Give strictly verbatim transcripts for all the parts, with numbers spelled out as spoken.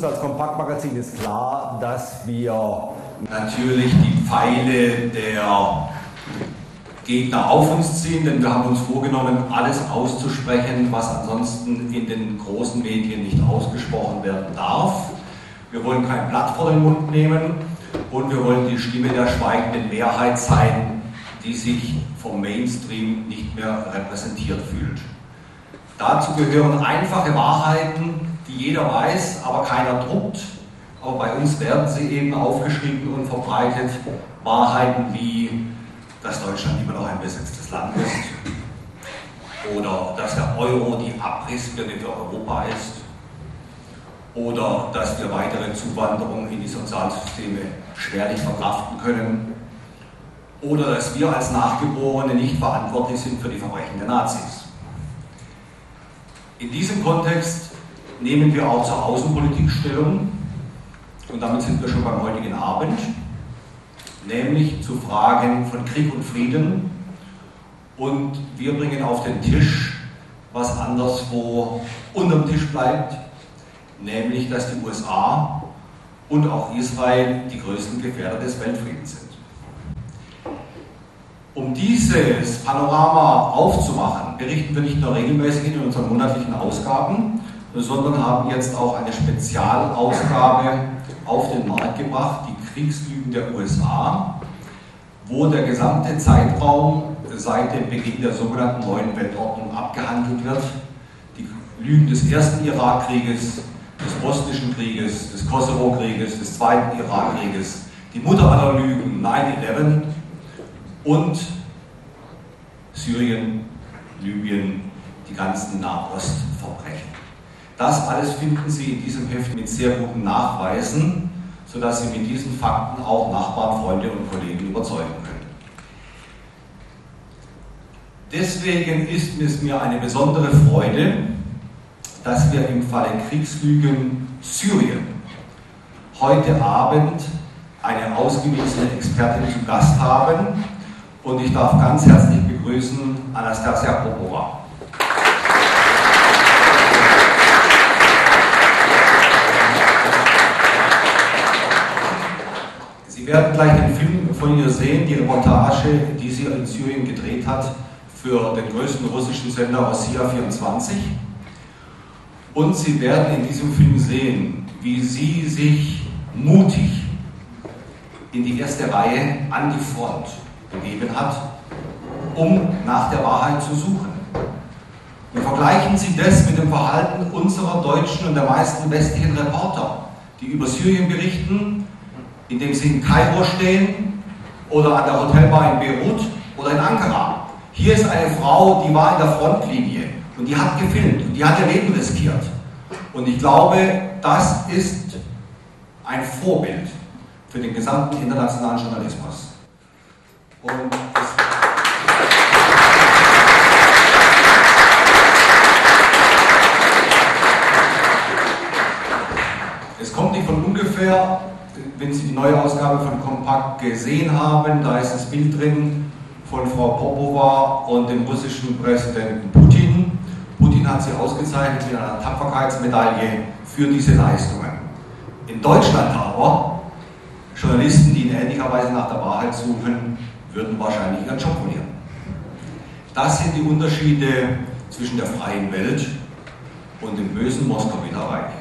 Uns als Kompaktmagazin ist klar, dass wir natürlich die Pfeile der Gegner auf uns ziehen, denn wir haben uns vorgenommen, alles auszusprechen, was ansonsten in den großen Medien nicht ausgesprochen werden darf. Wir wollen kein Blatt vor den Mund nehmen und wir wollen die Stimme der schweigenden Mehrheit sein, die sich vom Mainstream nicht mehr repräsentiert fühlt. Dazu gehören einfache Wahrheiten, die jeder weiß, aber keiner druckt. Aber bei uns werden sie eben aufgeschrieben und verbreitet. Wahrheiten wie, dass Deutschland immer noch ein besetztes Land ist. Oder dass der Euro die Abrissbirne für Europa ist. Oder dass wir weitere Zuwanderung in die Sozialsysteme schwerlich verkraften können. Oder dass wir als Nachgeborene nicht verantwortlich sind für die Verbrechen der Nazis. In diesem Kontext nehmen wir auch zur Außenpolitik Stellung. Und damit sind wir schon beim heutigen Abend, nämlich zu Fragen von Krieg und Frieden. Und wir bringen auf den Tisch, was anderswo unterm Tisch bleibt, nämlich, dass die U S A und auch Israel die größten Gefährder des Weltfriedens sind. Um dieses Panorama aufzumachen, berichten wir nicht nur regelmäßig in unseren monatlichen Ausgaben, sondern haben jetzt auch eine Spezialausgabe auf den Markt gebracht, die Kriegslügen der U S A, wo der gesamte Zeitraum seit dem Beginn der sogenannten Neuen Weltordnung abgehandelt wird. Die Lügen des ersten Irakkrieges, des Bosnischen Krieges, des Kosovo-Krieges, des zweiten Irakkrieges, die Mutter aller Lügen, neun elf und Syrien, Libyen, die ganzen Nahostverbrechen. Das alles finden Sie in diesem Heft mit sehr guten Nachweisen, sodass Sie mit diesen Fakten auch Nachbarn, Freunde und Kollegen überzeugen können. Deswegen ist es mir eine besondere Freude, dass wir im Falle Kriegslügen Syrien heute Abend eine ausgewiesene Expertin zu Gast haben. Und ich darf ganz herzlich begrüßen Anastasia Popova. Sie werden gleich den Film von ihr sehen, die Reportage, die sie in Syrien gedreht hat, für den größten russischen Sender Rossiya vierundzwanzig. Und Sie werden in diesem Film sehen, wie sie sich mutig in die erste Reihe an die Front begeben hat, um nach der Wahrheit zu suchen. Und vergleichen Sie das mit dem Verhalten unserer deutschen und der meisten westlichen Reporter, die über Syrien berichten, indem sie in Kairo stehen oder an der Hotelbar in Beirut oder in Ankara. Hier ist eine Frau, die war in der Frontlinie und die hat gefilmt und die hat ihr Leben riskiert. Und ich glaube, das ist ein Vorbild für den gesamten internationalen Journalismus. Und es, es kommt nicht von ungefähr, wenn Sie die neue Ausgabe von Kompakt gesehen haben, da ist das Bild drin von Frau Popova und dem russischen Präsidenten Putin. Putin hat sie ausgezeichnet mit einer Tapferkeitsmedaille für diese Leistungen. In Deutschland aber, Journalisten, die in ähnlicher Weise nach der Wahrheit suchen, würden wahrscheinlich ihren Job verlieren. Das sind die Unterschiede zwischen der freien Welt und dem bösen Moskauer Reich.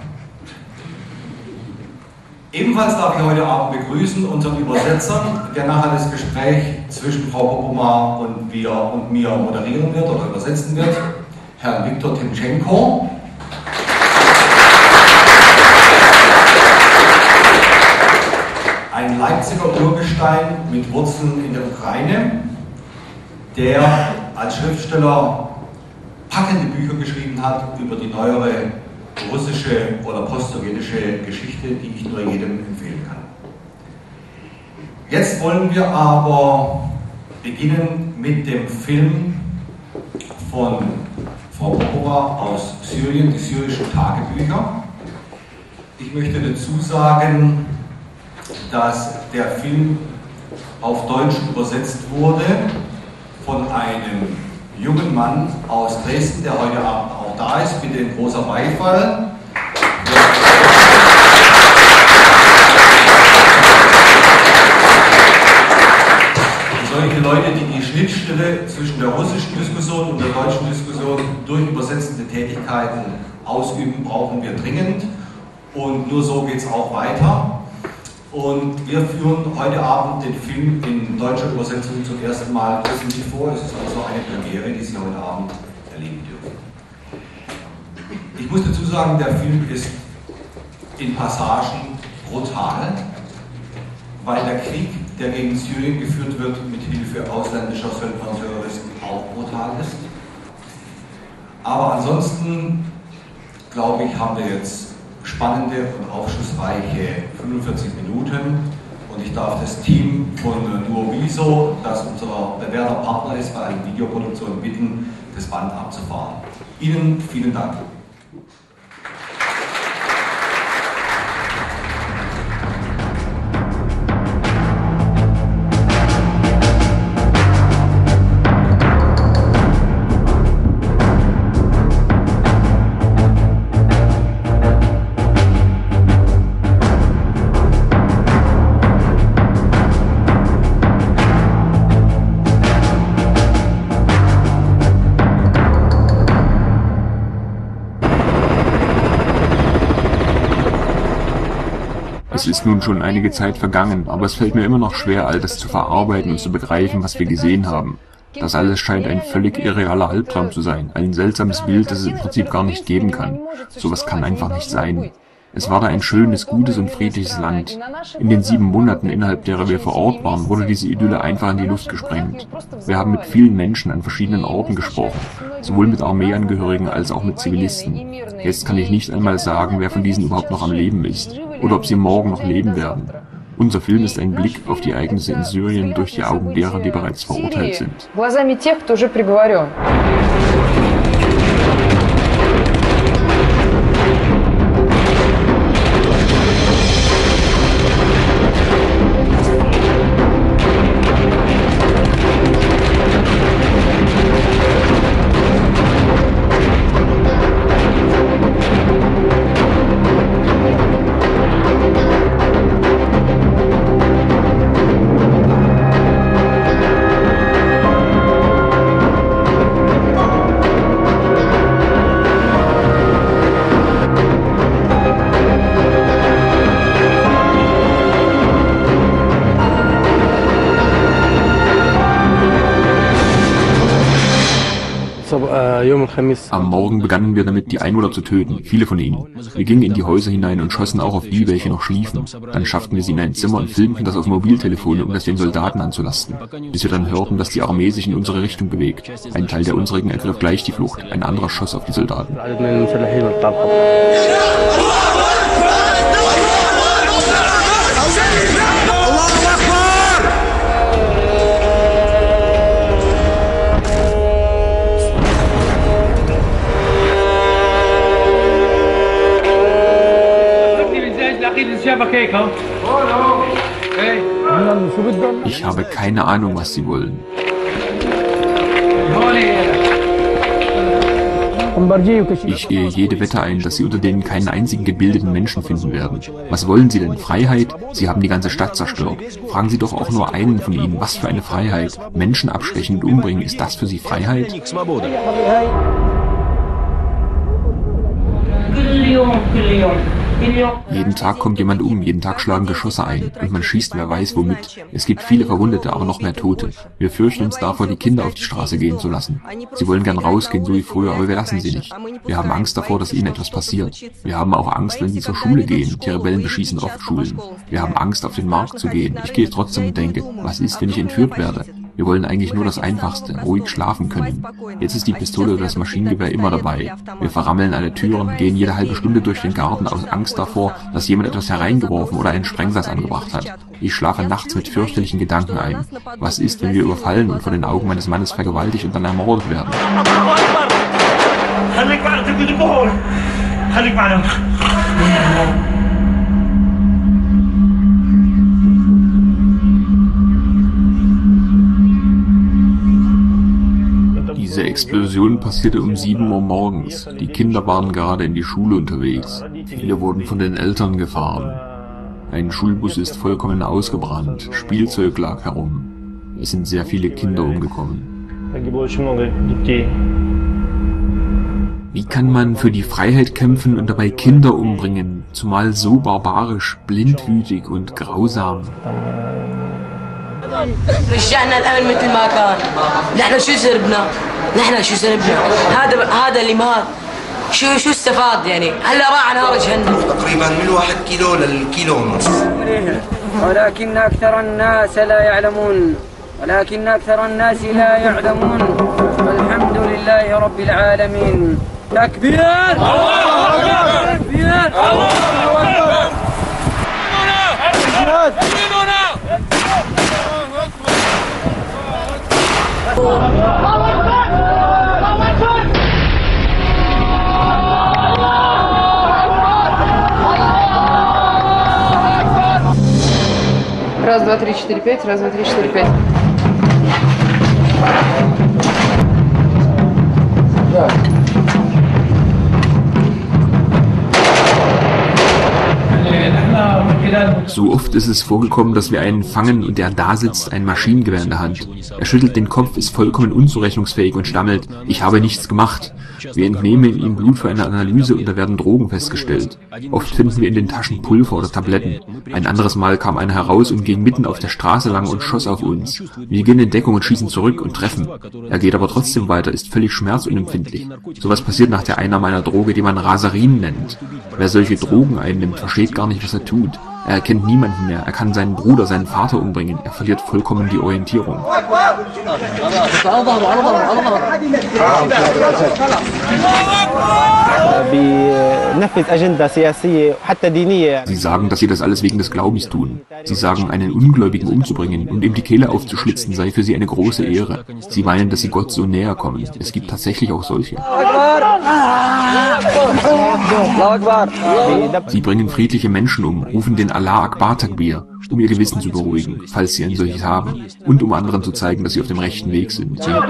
Ebenfalls darf ich heute Abend begrüßen unseren Übersetzer, der nachher das Gespräch zwischen Frau Popova und, wir, und mir moderieren wird oder übersetzen wird, Herrn Viktor Timchenko. Ein Leipziger Urgestein mit Wurzeln in der Ukraine, der als Schriftsteller packende Bücher geschrieben hat über die neuere russische oder postsowjetische Geschichte, die ich nur jedem empfehlen kann. Jetzt wollen wir aber beginnen mit dem Film von Frau Popova aus Syrien, die syrischen Tagebücher. Ich möchte dazu sagen, dass der Film auf Deutsch übersetzt wurde von einem jungen Mann aus Dresden, der heute Abend auch da ist, bitte in großer Beifall. Schnittstelle zwischen der russischen Diskussion und der deutschen Diskussion durch übersetzende Tätigkeiten ausüben, brauchen wir dringend. Und nur so geht es auch weiter. Und wir führen heute Abend den Film in deutscher Übersetzung zum ersten Mal öffentlich vor. Es ist also eine Premiere, die Sie heute Abend erleben dürfen. Ich muss dazu sagen, der Film ist in Passagen brutal, weil der Krieg, der gegen Syrien geführt wird, mit Hilfe ausländischer Söldner und Terroristen auch brutal ist. Aber ansonsten, glaube ich, haben wir jetzt spannende und aufschlussreiche fünfundvierzig Minuten und ich darf das Team von Nuoviso, das unser bewährter Partner ist bei einer Videoproduktion, bitten, das Band abzufahren. Ihnen vielen Dank. Es ist nun schon einige Zeit vergangen, aber es fällt mir immer noch schwer, all das zu verarbeiten und zu begreifen, was wir gesehen haben. Das alles scheint ein völlig irrealer Albtraum zu sein, ein seltsames Bild, das es im Prinzip gar nicht geben kann. Sowas kann einfach nicht sein. Es war da ein schönes, gutes und friedliches Land. In den sieben Monaten, innerhalb derer wir vor Ort waren, wurde diese Idylle einfach in die Luft gesprengt. Wir haben mit vielen Menschen an verschiedenen Orten gesprochen, sowohl mit Armeeangehörigen als auch mit Zivilisten. Jetzt kann ich nicht einmal sagen, wer von diesen überhaupt noch am Leben ist oder ob sie morgen noch leben werden. Unser Film ist ein Blick auf die Ereignisse in Syrien durch die Augen derer, die bereits verurteilt sind. Am Morgen begannen wir damit, die Einwohner zu töten, viele von ihnen. Wir gingen in die Häuser hinein und schossen auch auf die, welche noch schliefen. Dann schafften wir sie in ein Zimmer und filmten das auf Mobiltelefone, um das den Soldaten anzulasten. Bis wir dann hörten, dass die Armee sich in unsere Richtung bewegt. Ein Teil der unsrigen ergriff gleich die Flucht, ein anderer schoss auf die Soldaten. Ich habe keine Ahnung, was sie wollen. Ich gehe jede Wette ein, dass sie unter denen keinen einzigen gebildeten Menschen finden werden. Was wollen sie denn? Freiheit? Sie haben die ganze Stadt zerstört. Fragen Sie doch auch nur einen von ihnen, was für eine Freiheit? Menschen abstechen und umbringen, ist das für sie Freiheit? Jeden Tag kommt jemand um, jeden Tag schlagen Geschosse ein und man schießt wer weiß womit. Es gibt viele Verwundete, aber noch mehr Tote. Wir fürchten uns davor, die Kinder auf die Straße gehen zu lassen. Sie wollen gern rausgehen, so wie früher, aber wir lassen sie nicht. Wir haben Angst davor, dass ihnen etwas passiert. Wir haben auch Angst, wenn sie zur Schule gehen. Die Rebellen beschießen oft Schulen. Wir haben Angst, auf den Markt zu gehen. Ich gehe trotzdem und denke, was ist, wenn ich entführt werde? Wir wollen eigentlich nur das Einfachste, ruhig schlafen können. Jetzt ist die Pistole oder das Maschinengewehr immer dabei. Wir verrammeln alle Türen, gehen jede halbe Stunde durch den Garten aus Angst davor, dass jemand etwas hereingeworfen oder einen Sprengsatz angebracht hat. Ich schlafe nachts mit fürchterlichen Gedanken ein. Was ist, wenn wir überfallen und vor den Augen meines Mannes vergewaltigt und dann ermordet werden? Diese Explosion passierte um sieben Uhr morgens. Die Kinder waren gerade in die Schule unterwegs. Viele wurden von den Eltern gefahren. Ein Schulbus ist vollkommen ausgebrannt. Spielzeug lag herum. Es sind sehr viele Kinder umgekommen. Wie kann man für die Freiheit kämpfen und dabei Kinder umbringen, zumal so barbarisch, blindwütig und grausam? رجعنا الامل مثل ما كان. نحن شو سربنا؟ نحن شو سربنا؟ هذا هذا اللي مات. شو شو استفاد يعني؟ هلا راح نار جهنم. تقريبا من واحد كيلو للكيلو ونص. ولكن أكثر الناس لا يعلمون. ولكن أكثر الناس لا يعلمون. والحمد لله رب العالمين. تكبير! الله أكبر! تكبير! الله أكبر! Раз, два, три, четыре, пять. Раз, два, три, четыре, пять. So oft ist es vorgekommen, dass wir einen fangen und der da sitzt, ein Maschinengewehr in der Hand. Er schüttelt den Kopf, ist vollkommen unzurechnungsfähig und stammelt, ich habe nichts gemacht. Wir entnehmen ihm Blut für eine Analyse und da werden Drogen festgestellt. Oft finden wir in den Taschen Pulver oder Tabletten. Ein anderes Mal kam einer heraus und ging mitten auf der Straße lang und schoss auf uns. Wir gehen in Deckung und schießen zurück und treffen. Er geht aber trotzdem weiter, ist völlig schmerzunempfindlich. Sowas passiert nach der Einnahme einer Droge, die man Rasarin nennt. Wer solche Drogen einnimmt, versteht gar nicht, was er tut. Er erkennt niemanden mehr, er kann seinen Bruder, seinen Vater umbringen, er verliert vollkommen die Orientierung. Sie sagen, dass sie das alles wegen des Glaubens tun. Sie sagen, einen Ungläubigen umzubringen und ihm die Kehle aufzuschlitzen sei für sie eine große Ehre. Sie meinen, dass sie Gott so näher kommen. Es gibt tatsächlich auch solche. Sie bringen friedliche Menschen um, rufen den Allah Akbar Takbir, um ihr Gewissen zu beruhigen, falls sie ein solches haben, und um anderen zu zeigen, dass sie auf dem rechten Weg sind. Sie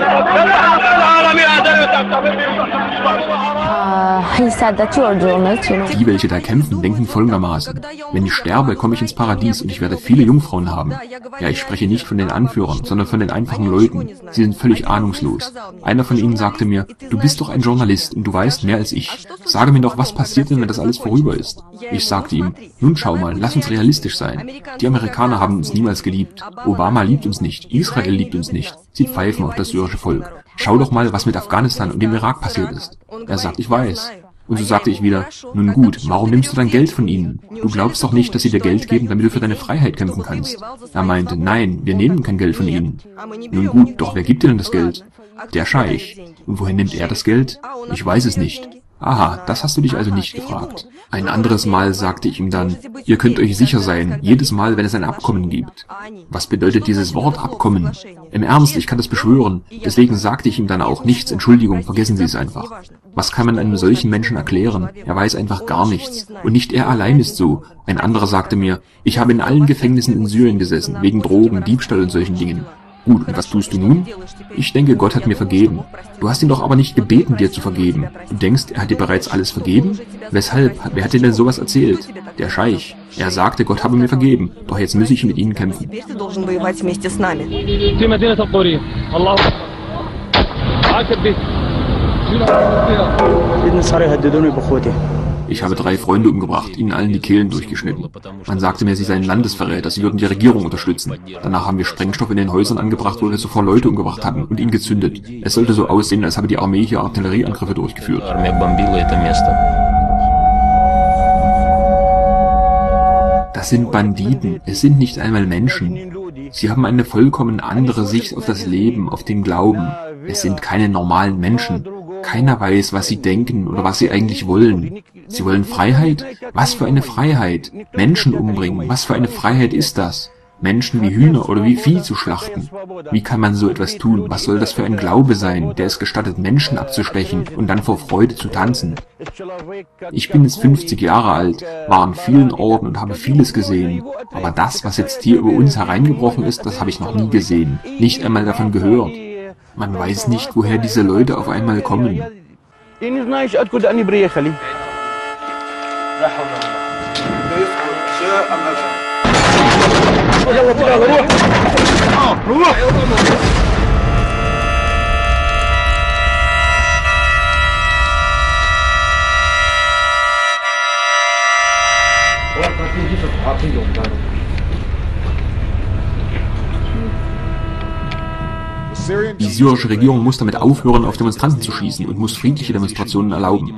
Die, welche da kämpfen, denken folgendermaßen: Wenn ich sterbe, komme ich ins Paradies und ich werde viele Jungfrauen haben. Ja, ich spreche nicht von den Anführern, sondern von den einfachen Leuten. Sie sind völlig ahnungslos. Einer von ihnen sagte mir, du bist doch ein Journalist und du weißt mehr als ich. Sage mir doch, was passiert denn, wenn das alles vorüber ist? Ich sagte ihm, nun schau mal, lass uns realistisch sein. Die Amerikaner haben uns niemals geliebt. Obama liebt uns nicht. Israel liebt uns nicht. Sie pfeifen auf das syrische Volk. Schau doch mal, was mit Afghanistan und dem Irak passiert ist. Er sagt, ich weiß. Und so sagte ich wieder, nun gut, warum nimmst du dann Geld von ihnen? Du glaubst doch nicht, dass sie dir Geld geben, damit du für deine Freiheit kämpfen kannst. Er meinte, nein, wir nehmen kein Geld von ihnen. Nun gut, doch wer gibt dir denn das Geld? Der Scheich. Und wohin nimmt er das Geld? Ich weiß es nicht. Aha, das hast du dich also nicht gefragt. Ein anderes Mal sagte ich ihm dann, ihr könnt euch sicher sein, jedes Mal, wenn es ein Abkommen gibt. Was bedeutet dieses Wort Abkommen? Im Ernst, ich kann das beschwören. Deswegen sagte ich ihm dann auch nichts, Entschuldigung, vergessen Sie es einfach. Was kann man einem solchen Menschen erklären? Er weiß einfach gar nichts. Und nicht er allein ist so. Ein anderer sagte mir, ich habe in allen Gefängnissen in Syrien gesessen, wegen Drogen, Diebstahl und solchen Dingen. Gut, und was tust du nun? Ich denke, Gott hat mir vergeben. Du hast ihn doch aber nicht gebeten, dir zu vergeben. Du denkst, er hat dir bereits alles vergeben? Weshalb? Wer hat dir denn sowas erzählt? Der Scheich. Er sagte, Gott habe mir vergeben. Doch jetzt muss ich mit ihnen kämpfen. Ich habe drei Freunde umgebracht, ihnen allen die Kehlen durchgeschnitten. Man sagte mir, sie seien Landesverräter, sie würden die Regierung unterstützen. Danach haben wir Sprengstoff in den Häusern angebracht, wo wir zuvor Leute umgebracht hatten und ihn gezündet. Es sollte so aussehen, als habe die Armee hier Artillerieangriffe durchgeführt. Das sind Banditen, es sind nicht einmal Menschen. Sie haben eine vollkommen andere Sicht auf das Leben, auf den Glauben. Es sind keine normalen Menschen. Keiner weiß, was sie denken oder was sie eigentlich wollen. Sie wollen Freiheit? Was für eine Freiheit? Menschen umbringen, was für eine Freiheit ist das? Menschen wie Hühner oder wie Vieh zu schlachten? Wie kann man so etwas tun? Was soll das für ein Glaube sein, der es gestattet, Menschen abzustechen und dann vor Freude zu tanzen? Ich bin jetzt fünfzig Jahre alt, war an vielen Orten und habe vieles gesehen. Aber das, was jetzt hier über uns hereingebrochen ist, das habe ich noch nie gesehen. Nicht einmal davon gehört. Man weiß nicht, woher diese Leute auf einmal kommen. Die syrische Regierung muss damit aufhören, auf Demonstranten zu schießen und muss friedliche Demonstrationen erlauben.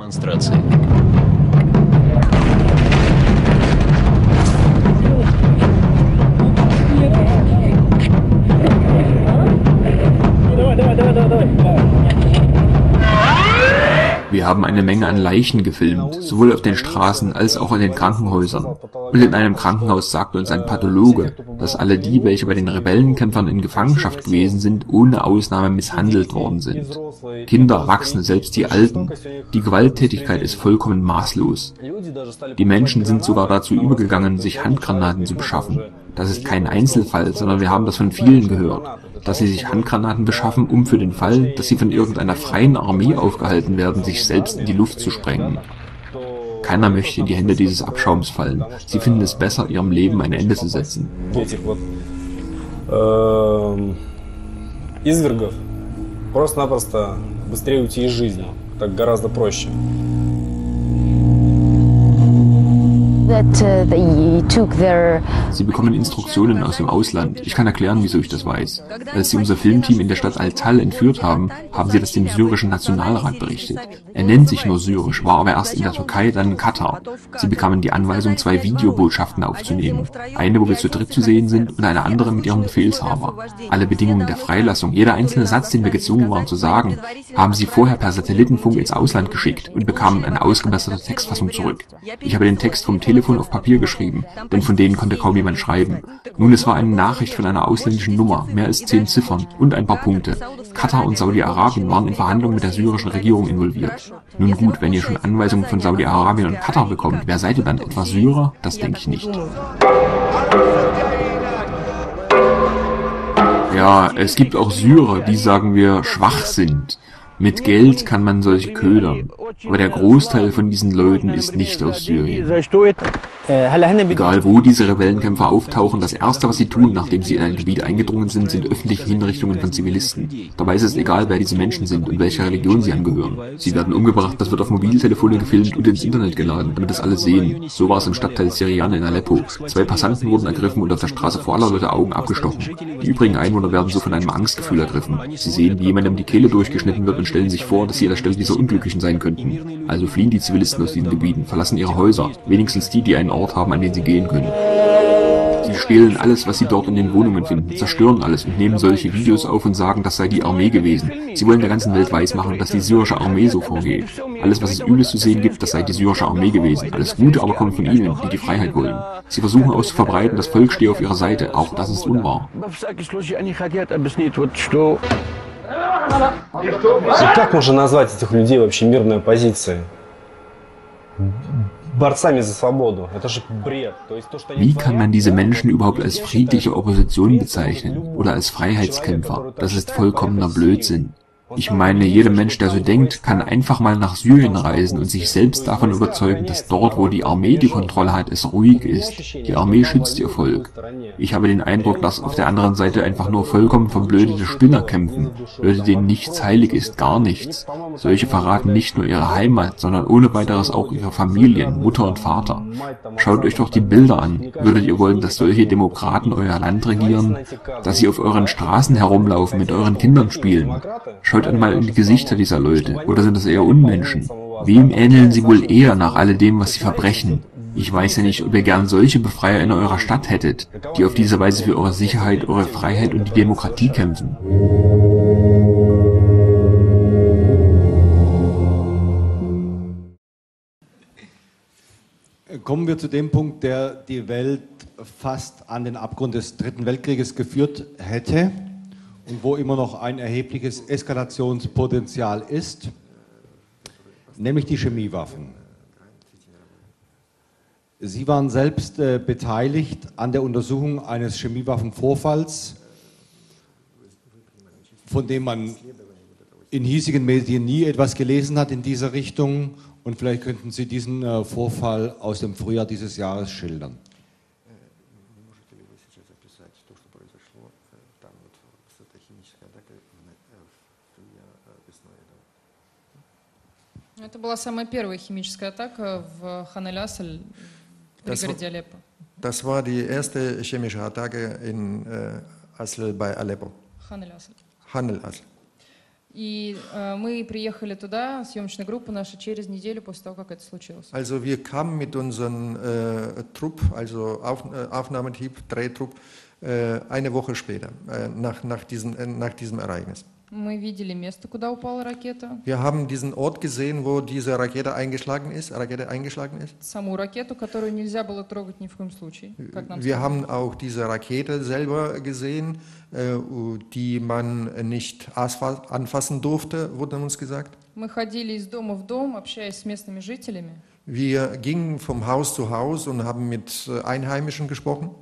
Wir haben eine Menge an Leichen gefilmt, sowohl auf den Straßen als auch in den Krankenhäusern. Und in einem Krankenhaus sagte uns ein Pathologe, dass alle die, welche bei den Rebellenkämpfern in Gefangenschaft gewesen sind, ohne Ausnahme misshandelt worden sind. Kinder, Erwachsene, selbst die Alten. Die Gewalttätigkeit ist vollkommen maßlos. Die Menschen sind sogar dazu übergegangen, sich Handgranaten zu beschaffen. Das ist kein Einzelfall, sondern wir haben das von vielen gehört, dass sie sich Handgranaten beschaffen, um für den Fall, dass sie von irgendeiner freien Armee aufgehalten werden, sich selbst in die Luft zu sprengen. Keiner möchte in die Hände dieses Abschaums fallen. Sie finden es besser, ihrem Leben ein Ende zu setzen. Просто-напросто быстрее уйти из жизни. Так гораздо проще. Sie bekommen Instruktionen aus dem Ausland. Ich kann erklären, wieso ich das weiß. Als sie unser Filmteam in der Stadt Al-Tal entführt haben, haben sie das dem syrischen Nationalrat berichtet. Er nennt sich nur syrisch, war aber erst in der Türkei, dann in Katar. Sie bekamen die Anweisung, zwei Videobotschaften aufzunehmen. Eine, wo wir zu dritt zu sehen sind, und eine andere mit ihrem Befehlshaber. Alle Bedingungen der Freilassung, jeder einzelne Satz, den wir gezwungen waren zu sagen, haben sie vorher per Satellitenfunk ins Ausland geschickt und bekamen eine ausgebesserte Textfassung zurück. Ich habe den Text vom Telefon auf Papier geschrieben, denn von denen konnte kaum jemand schreiben. Nun, es war eine Nachricht von einer ausländischen Nummer, mehr als zehn Ziffern und ein paar Punkte. Katar und Saudi-Arabien waren in Verhandlungen mit der syrischen Regierung involviert. Nun gut, wenn ihr schon Anweisungen von Saudi-Arabien und Katar bekommt, wer seid ihr dann? Etwa Syrer? Das denke ich nicht. Ja, es gibt auch Syrer, die, sagen wir, schwach sind. Mit Geld kann man solche ködern. Aber der Großteil von diesen Leuten ist nicht aus Syrien. Egal wo diese Rebellenkämpfer auftauchen, das Erste, was sie tun, nachdem sie in ein Gebiet eingedrungen sind, sind öffentliche Hinrichtungen von Zivilisten. Dabei ist es egal, wer diese Menschen sind und welcher Religion sie angehören. Sie werden umgebracht, das wird auf Mobiltelefone gefilmt und ins Internet geladen, damit das alle sehen. So war es im Stadtteil Syrian in Aleppo. Zwei Passanten wurden ergriffen und auf der Straße vor aller Leute Augen abgestochen. Die übrigen Einwohner werden so von einem Angstgefühl ergriffen. Sie sehen, wie jemandem die Kehle durchgeschnitten wird und stellen sich vor, dass sie an der Stelle dieser Unglücklichen sein könnten. Also fliehen die Zivilisten aus diesen Gebieten, verlassen ihre Häuser, wenigstens die, die einen Ort haben, an den sie gehen können. Sie stehlen alles, was sie dort in den Wohnungen finden, zerstören alles und nehmen solche Videos auf und sagen, das sei die Armee gewesen. Sie wollen der ganzen Welt weismachen, dass die syrische Armee so vorgeht. Alles, was es Übles zu sehen gibt, das sei die syrische Armee gewesen. Alles Gute aber kommt von ihnen, die die Freiheit wollen. Sie versuchen auszuverbreiten, das Volk stehe auf ihrer Seite. Auch das ist unwahr. Как можно назвать этих людей вообще мирной оппозицией? Борцами за свободу. Это же бред. Wie kann man diese Menschen überhaupt als friedliche Opposition bezeichnen oder als Freiheitskämpfer? Das ist vollkommener Blödsinn. Ich meine, jeder Mensch, der so denkt, kann einfach mal nach Syrien reisen und sich selbst davon überzeugen, dass dort, wo die Armee die Kontrolle hat, es ruhig ist. Die Armee schützt ihr Volk. Ich habe den Eindruck, dass auf der anderen Seite einfach nur vollkommen verblödete Spinner kämpfen. Leute, denen nichts heilig ist, gar nichts. Solche verraten nicht nur ihre Heimat, sondern ohne weiteres auch ihre Familien, Mutter und Vater. Schaut euch doch die Bilder an. Würdet ihr wollen, dass solche Demokraten euer Land regieren? Dass sie auf euren Straßen herumlaufen, mit euren Kindern spielen? Schaut einmal in die Gesichter dieser Leute. Oder sind das eher Unmenschen? Wem ähneln sie wohl eher nach alledem, was sie verbrechen? Ich weiß ja nicht, ob ihr gern solche Befreier in eurer Stadt hättet, die auf diese Weise für eure Sicherheit, eure Freiheit und die Demokratie kämpfen. Kommen wir zu dem Punkt, der die Welt fast an den Abgrund des Dritten Weltkrieges geführt hätte und wo immer noch ein erhebliches Eskalationspotenzial ist, nämlich die Chemiewaffen. Sie waren selbst äh, beteiligt an der Untersuchung eines Chemiewaffenvorfalls, von dem man in hiesigen Medien nie etwas gelesen hat in dieser Richtung. Und vielleicht könnten Sie diesen äh, Vorfall aus dem Frühjahr dieses Jahres schildern. Это была самая первая химическая атака в Хан аль-Асль, в пригороде Алеппо. Das war die erste chemische Attacke in äh, Asl bei Aleppo. Хан аль-Асль. Хан al-Asl. И äh, мы приехали туда, съемочная группа наша, через неделю после того, как это случилось. Also wir kamen mit unserem äh, Trupp, also Auf, äh, Aufnahmeteam, Drehtrupp, äh, eine Woche später, äh, nach, nach, diesen, äh, nach diesem Ereignis. Мы видели место, куда упала ракета. Wir haben diesen Ort gesehen, wo diese Rakete eingeschlagen ist, Rakete eingeschlagen ist. Саму ракету, которую нельзя было трогать ни в коем случае, как нам Wir сказали. haben auch diese Rakete selber gesehen, äh, die man nicht anfassen durfte, wurde uns gesagt. Мы ходили из дома в дом, общаясь с местными жителями. Wir gingen vom Haus zu Haus und haben mit Einheimischen gesprochen.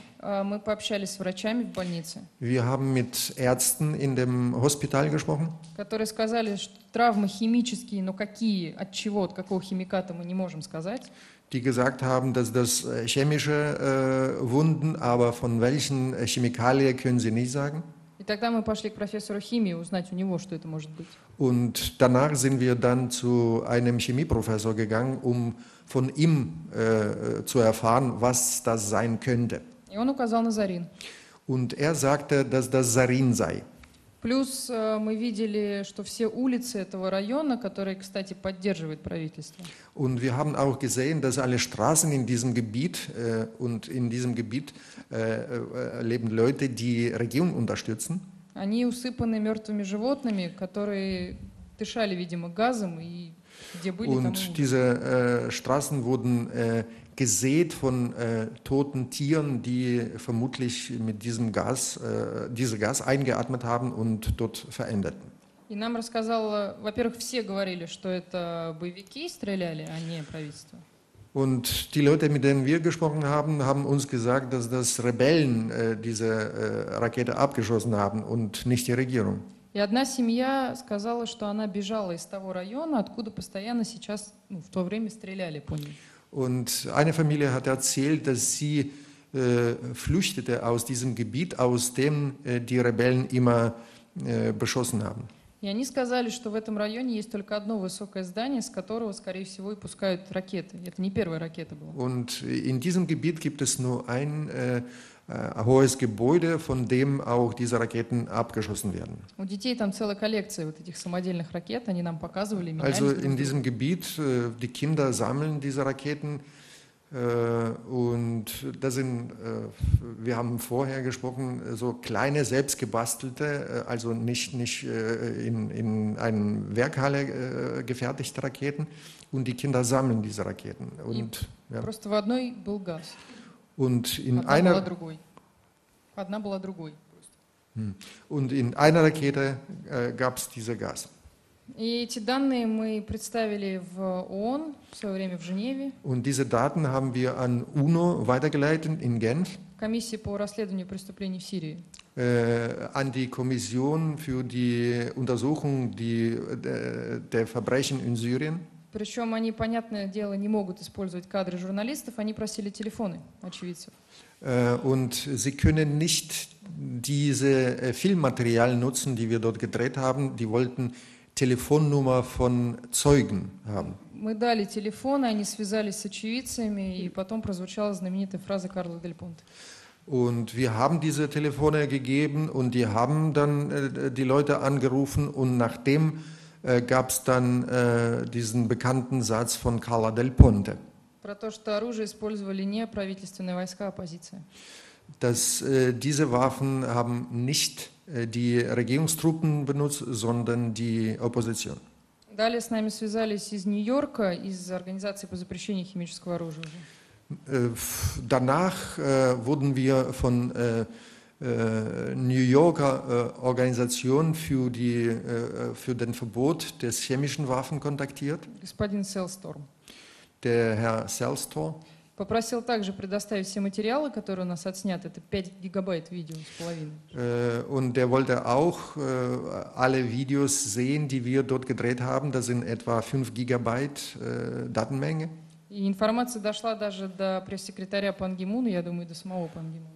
Мы пообщались с врачами в больнице, Wir haben mit Ärzten in dem Hospital gesprochen, которые сказали, что травмы химические, но какие, от чего, от какого химиката мы не можем сказать. die gesagt haben, dass das äh, chemische äh, Wunden, aber von welchen äh, Chemikalien können sie nicht sagen. И тогда мы пошли к профессору химии узнать у него, что это может быть. Und danach sind wir dann zu einem Chemieprofessor gegangen, um von ihm äh, zu erfahren, was das sein könnte. И он указал на Зарин. Und er sagte, dass das Sarin sei. Плюс э, мы видели, что все улицы этого района, которые, кстати, поддерживает правительство, Und wir haben auch gesehen, dass alle Straßen in diesem Gebiet äh, und in diesem Gebiet äh, äh, leben Leute, die Regierung unterstützen. они усыпаны мертвыми животными, которые дышали, видимо, газом, и где были, там и Und умерли. diese äh, Straßen wurden äh, gesät von äh, toten Tieren, die vermutlich mit diesem Gas, äh, diese Gas eingeatmet haben und dort verendeten. И нам рассказал, во-первых, все говорили, что это боевики стреляли, а не правительство. Und die Leute, mit denen wir gesprochen haben, haben uns gesagt, dass das Rebellen äh, diese äh, Rakete abgeschossen haben und nicht die Regierung. И одна семья сказала, что она бежала из того района, откуда постоянно сейчас, ну, в то время стреляли по ней. Und eine Familie hat erzählt, dass sie äh, flüchtete aus diesem Gebiet, aus dem äh, die Rebellen immer äh, beschossen haben. И они сказали, что в этом районе есть только одно высокое здание, с которого, скорее всего, и пускают ракеты. Это не первая ракета была. Und in diesem Gebiet gibt es nur ein äh, äh, hohes Gebäude, von dem auch diese Raketen abgeschossen werden. У детей там целая коллекция вот этих самодельных ракет, они нам показывали, менялись Also друг in с diesem другом. Gebiet, äh, die Kinder sammeln diese Raketen äh, und das sind, äh, wir haben vorher gesprochen, so kleine selbstgebastelte, äh, also nicht, nicht äh, in, in einer Werkhalle äh, gefertigte Raketen und die Kinder sammeln diese Raketen. Und, ja. Просто в одной был газ, und in одна была einer другой. Одна была другой. Und in einer Rakete äh, gab es diese Gas. И эти данные мы представили в ООН в свое время в Женеве, Und diese Daten haben wir an UNO weitergeleitet in Genf, комиссии по расследованию преступлений в Сирии. äh, an die Kommission für die Untersuchung die, äh, der Verbrechen in Syrien. Причем они, понятное дело, не могут использовать кадры журналистов, они просили телефоны очевидцев. Äh, und sie können nicht diese äh, Filmmaterial nutzen, die wir dort gedreht haben. Die wollten Telefonnummer von Zeugen haben. Мы дали телефоны, они связались с очевидцами, и потом прозвучала знаменитая фраза Карла Дель Понте. Und wir haben diese Telefone gegeben und die haben dann äh, die Leute angerufen und nachdem äh, gab es dann äh, diesen bekannten Satz von Carla Del Ponte, Про то, что оружие использовали не правительственные войска, а оппозиция. dass äh, diese Waffen haben nicht äh, die Regierungstruppen benutzt, sondern die Opposition. Далее с нами связались из Нью-Йорка, из Организации по запрещению химического оружия уже. Äh, f- danach äh, wurden wir von äh, äh, New Yorker äh, Organisation für, die, äh, für den Verbot des chemischen Waffen kontaktiert. Господин Селсторм Der Herr Selstor попросил также предоставить все материалы, которые у нас отсняты. Это пять гигабайт видео с половиной. äh, und der wollte auch äh, alle Videos sehen, die wir dort gedreht haben. Das sind etwa fünf Gigabyte äh, Datenmenge. И информация дошла даже до пресс-секретаря Пан Ги Муна, я думаю, до самого Пан Ги Муна.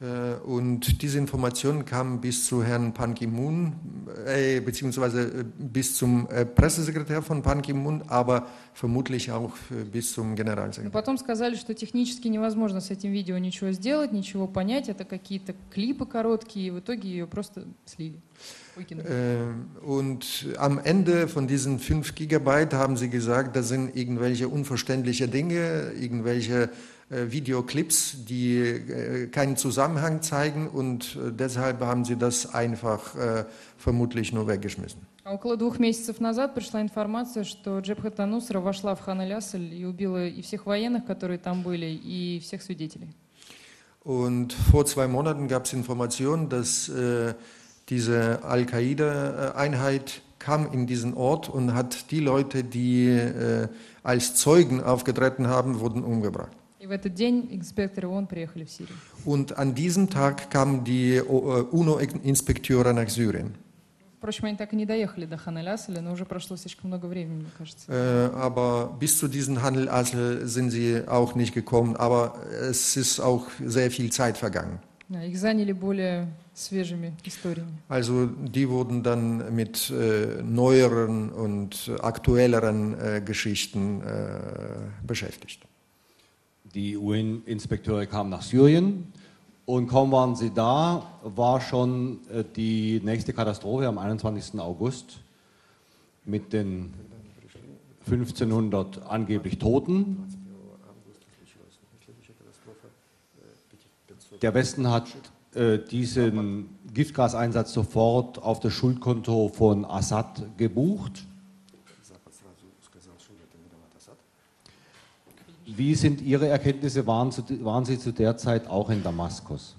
Und diese Informationen kamen bis zu Herrn Ban Ki-moon, äh, beziehungsweise bis zum äh, Pressesekretär von Ban Ki-moon, aber vermutlich auch äh, bis zum Generalsekretär. Потом сказали, что технически невозможно с этим видео ничего сделать, ничего понять. Это какие-то клипы короткие, и в итоге ее просто слили. Äh, und am Ende von diesen fünf Gigabyte haben sie gesagt, das sind irgendwelche unverständliche Dinge, irgendwelche äh, Videoclips, die äh, keinen Zusammenhang zeigen und äh, deshalb haben sie das einfach äh, vermutlich nur weggeschmissen. А около двух месяцев назад пришла информация, что Джабхат ан-Нусра вошла в Хан аль-Асль и убила и всех военных, которые там были, и всех свидетелей. Und vor zwei Monaten gab es Informationen, dass äh, diese Al-Qaida-Einheit kam in diesen Ort und hat die Leute, die äh, als Zeugen aufgetreten haben, wurden umgebracht. И в этот день инспекторы ООН приехали в Сирию. Und an diesem Tag kamen die UNO-Inspekteure nach Syrien. Впрочем, они так и не доехали до Хан аль-Асля, но уже прошло слишком много времени, мне кажется. Äh, aber bis zu diesem Han al-Asl sind sie auch nicht gekommen, aber es ist auch sehr viel Zeit vergangen. Да, их заняли более свежими историями. Also die wurden dann mit äh, neueren und aktuelleren äh, Geschichten äh, beschäftigt. Die U N-Inspekteure kamen nach Syrien und kaum waren sie da, war schon äh, die nächste Katastrophe am einundzwanzigsten August mit den fünfzehnhundert angeblich Toten. Der Westen hat äh, diesen Giftgaseinsatz sofort auf das Schuldkonto von Assad gebucht. Wie sind Ihre Erkenntnisse? Waren, zu, waren Sie zu der Zeit auch in Damaskus?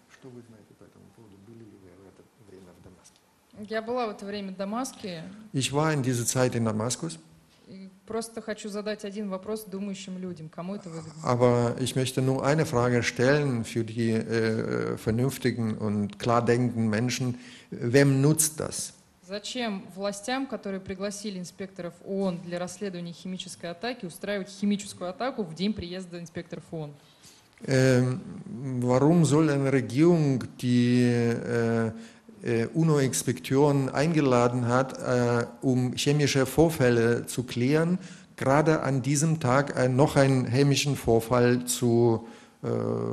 Я была в это время в Дамаске. Ich war in dieser Zeit in Damaskus. Просто хочу задать один вопрос думающим людям. Кому это выгодно? Aber ich möchte nur eine Frage stellen für die äh, vernünftigen und klar denkenden Menschen. Wem nutzt das? Зачем властям, которые пригласили инспекторов ООН для расследования химической атаки, устраивать химическую атаку в день приезда инспекторов ООН? Ähm, warum soll eine Regierung, die äh, äh, UNO-Inspektoren eingeladen hat, äh, um chemische Vorfälle zu klären, gerade an diesem Tag äh, noch einen chemischen Vorfall zu äh,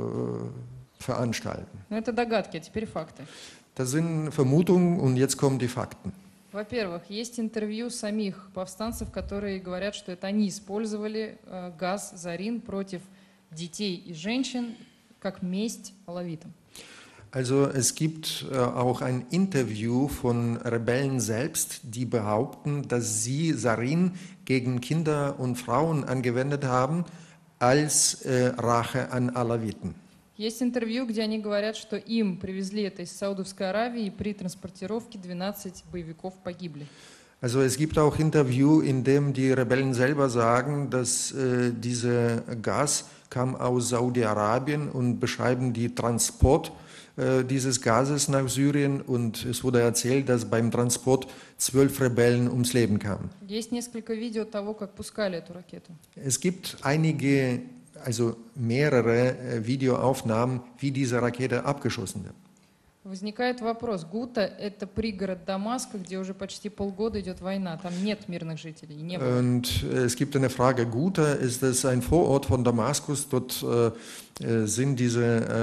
veranstalten? Ну, это догадки, а теперь факты. Das sind Vermutungen und jetzt kommen die Fakten. Во-первых, есть интервью самих повстанцев, которые говорят, что это они использовали э, газ Зарин против детей и женщин как месть алавитам. Also es gibt äh, auch ein Interview von Rebellen selbst, die behaupten, dass sie Sarin gegen Kinder und Frauen angewendet haben als äh, Rache an Alawiten. Есть интервью, где они говорят, что им привезли это из Саудовской Аравии, и при транспортировке двенадцать боевиков погибли. Also es gibt auch Interview, in dem die Rebellen selber sagen, dass äh, dieser Gas kam aus Saudi-Arabien und beschreiben die Transport äh, dieses Gases nach Syrien und es wurde erzählt, dass beim Transport zwölf Rebellen ums Leben kamen. Есть несколько видео того, как пускали эту ракету. Es gibt einige, also mehrere äh, Videoaufnahmen, wie diese Rakete abgeschossen wird. Возникает вопрос. Гута – это пригород Дамаска, где уже почти полгода идет война. Там нет мирных жителей. Не было. Und äh, es gibt eine Frage, Guta, ist es ein Vorort von Damaskus? Dort äh, sind diese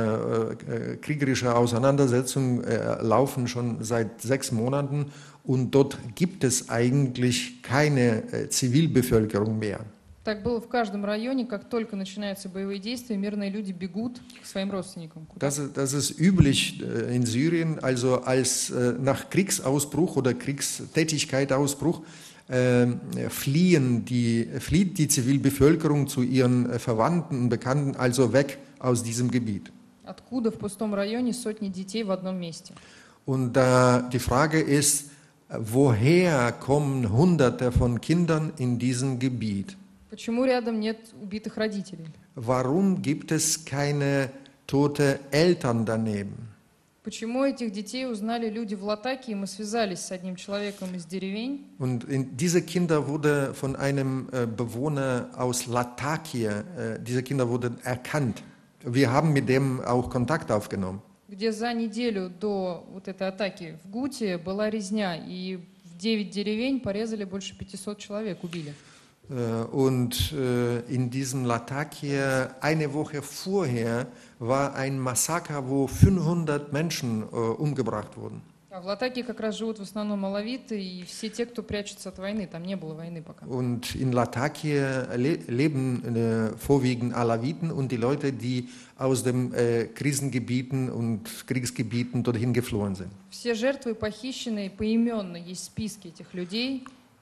äh, äh, kriegerische Auseinandersetzungen äh, laufen schon seit sechs Monaten und dort gibt es eigentlich keine äh, Zivilbevölkerung mehr. Так было в каждом районе, как только начинаются боевые действия, мирные люди бегут к своим родственникам. Das, das ist üblich äh, in Syrien, also als äh, nach Kriegsausbruch oder Kriegstätigkeitsausbruch äh, fliehen die, flieht die Zivilbevölkerung zu ihren äh, Verwandten und Bekannten, also weg aus diesem Gebiet. Откуда в пустом районе сотни детей в одном месте? Und äh, die Frage ist, woher kommen Hunderte von Kindern in diesem Gebiet? Почему рядом нет убитых родителей? Warum gibt es keine tote Eltern daneben? Почему этих детей узнали люди в Латакии, и мы связались с одним человеком из деревень? Und in, diese Kinder wurde von einem äh, Bewohner aus Latakia, äh, diese Kinder wurden erkannt. wir haben mit dem auch Kontakt aufgenommen. где за неделю до вот этой атаки в Гуте была резня, и в девять деревень порезали больше пятисот человек, убили. Und in diesem Latakia eine Woche vorher war ein Massaker, wo fünfhundert Menschen umgebracht wurden. А в Латакии как раз живут в основном алавиты и все те, кто прячется от войны. Там не было войны пока. Und in Latakia le leben äh, vorwiegend Alawiten und die Leute, die aus den äh, Krisengebieten und Kriegsgebieten dorthin geflohen sind. Все жертвы похищены поименно, есть списки этих людей.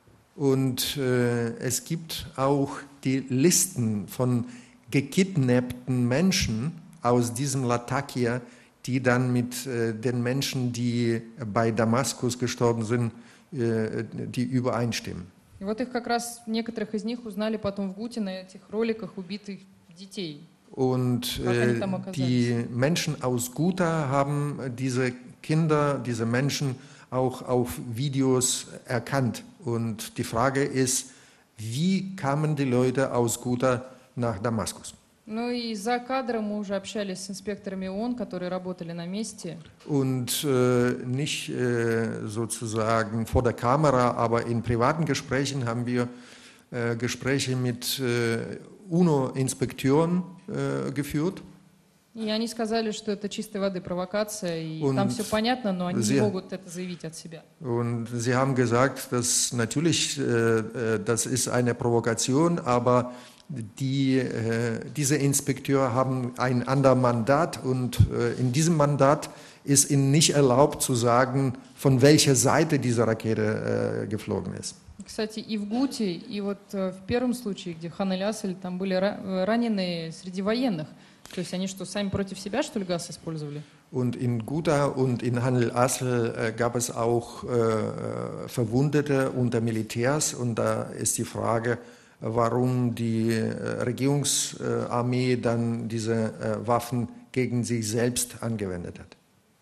Und äh, es gibt auch die Listen von gekidnappten Menschen aus diesem Latakia, die dann mit äh, den Menschen, die bei Damaskus gestorben sind, äh, die übereinstimmen. И вот их как раз, некоторых из них узнали потом в Гуте на этих роликах убитых детей. Und äh, die Menschen aus Guta haben diese Kinder, diese Menschen auch auf Videos erkannt. Und die Frage ist, wie kamen die Leute aus Guta nach Damaskus? Ну и за кадром мы уже общались с инспекторами ООН, которые работали на месте. Und äh, nicht äh, sozusagen vor der Kamera, aber in privaten Gesprächen haben wir äh, Gespräche mit äh, UNO-Inspektoren äh, geführt. И они сказали, что это чистой воды провокация, и und там все понятно, но они sie, не могут это заявить от себя. Und sie haben gesagt, dass natürlich äh, das ist eine Provokation, aber Die, äh, diese Inspekteure haben ein anderes Mandat und äh, in diesem Mandat ist ihnen nicht erlaubt zu sagen, von welcher Seite diese Rakete äh, geflogen ist. Кстати, и в Гуте, и вот в первом случае, где Хан эль-Асль, там были раненые среди военных. То есть они что, сами против себя, что ли, газ использовали? Und in Guta und in Han el-Asl äh, gab es auch äh, Verwundete unter Militärs und da ist die Frage, warum die Regierungsarmee dann diese Waffen gegen sich selbst angewendet hat.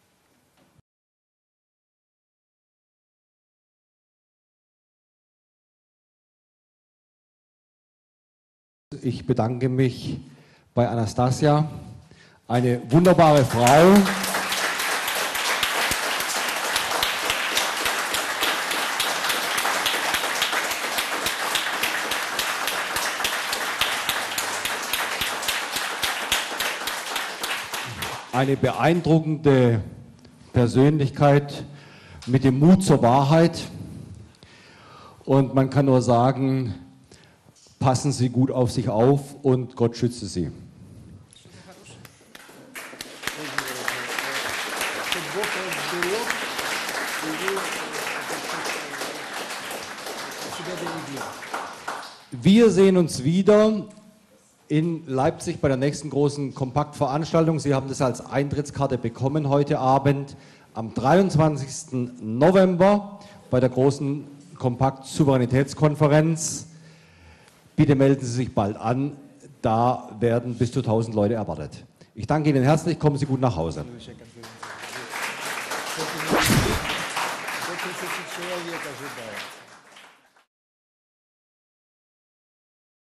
Ich bedanke mich bei Anastasia, eine wunderbare Frau. Eine beeindruckende Persönlichkeit mit dem Mut zur Wahrheit. Und man kann nur sagen, passen Sie gut auf sich auf und Gott schütze Sie. Wir sehen uns wieder in Leipzig bei der nächsten großen Kompaktveranstaltung. Sie haben das als Eintrittskarte bekommen heute Abend am dreiundzwanzigsten November bei der großen Kompakt-Souveränitätskonferenz. Bitte melden Sie sich bald an, da werden bis zu tausend Leute erwartet. Ich danke Ihnen herzlich, kommen Sie gut nach Hause. Человек ожидает.